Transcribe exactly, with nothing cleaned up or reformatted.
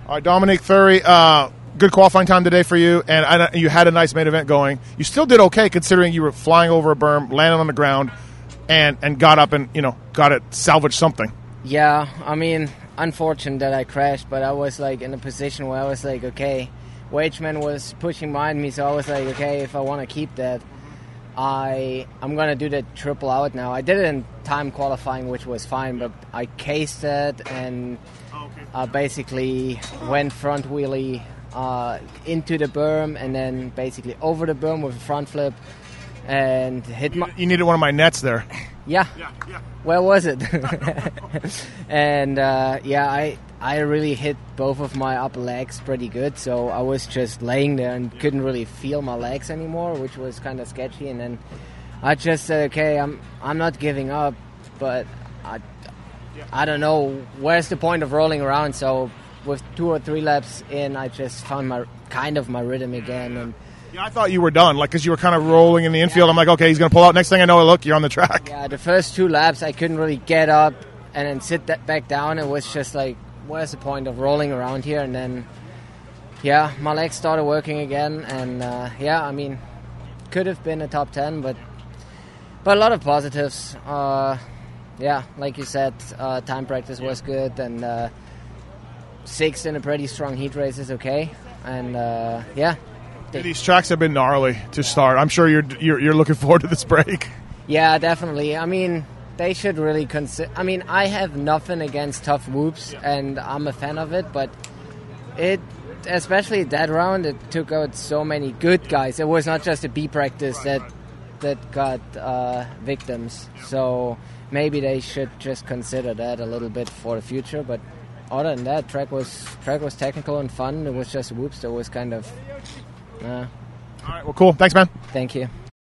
All right, Dominic Thury, uh, good qualifying time today for you, and I, you had a nice main event going. You still did okay considering you were flying over a berm, landed on the ground, and, and got up and, you know, got it salvaged something. Yeah, I mean, unfortunate that I crashed, but I was, like, in a position where I was like, okay, Wageman was pushing behind me, so I was like, okay, if I want to keep that, I, I'm going to do the triple out now. I did it in time qualifying, which was fine, but I cased it and uh, basically went front wheelie uh, into the berm and then basically over the berm with a front flip and hit my... You needed one of my nets there. Yeah. Yeah, yeah. Where was it? and, uh, yeah, I... I really hit both of my upper legs pretty good, so I was just laying there and couldn't really feel my legs anymore, which was kind of sketchy. And then I just said, okay, I'm I'm not giving up, but I, I don't know, where's the point of rolling around? So with two or three laps in, I just found my kind of my rhythm again. And yeah, I thought you were done, like, because you were kind of rolling in the infield. Yeah. I'm like, okay, he's going to pull out. Next thing I know, look, you're on the track. Yeah, the first two laps, I couldn't really get up and then sit that back down. It was just like, where's the point of rolling around here? And then, yeah, my legs started working again. And, uh, yeah, I mean, could have been a top ten, but but a lot of positives. Uh, yeah, like you said, uh, time practice was good. And uh, sixth in a pretty strong heat race is okay. And, uh, yeah. These tracks have been gnarly to start. I'm sure you're, you're, you're looking forward to this break. Yeah, definitely. I mean... They should really consider... I mean, I have nothing against tough whoops, and I'm a fan of it, but it, especially that round, it took out so many good guys. It was not just a B practice that that got uh, victims. So maybe they should just consider that a little bit for the future. But other than that, track was track was technical and fun. It was just whoops that was kind of... Uh, All right, well, cool. Thanks, man. Thank you.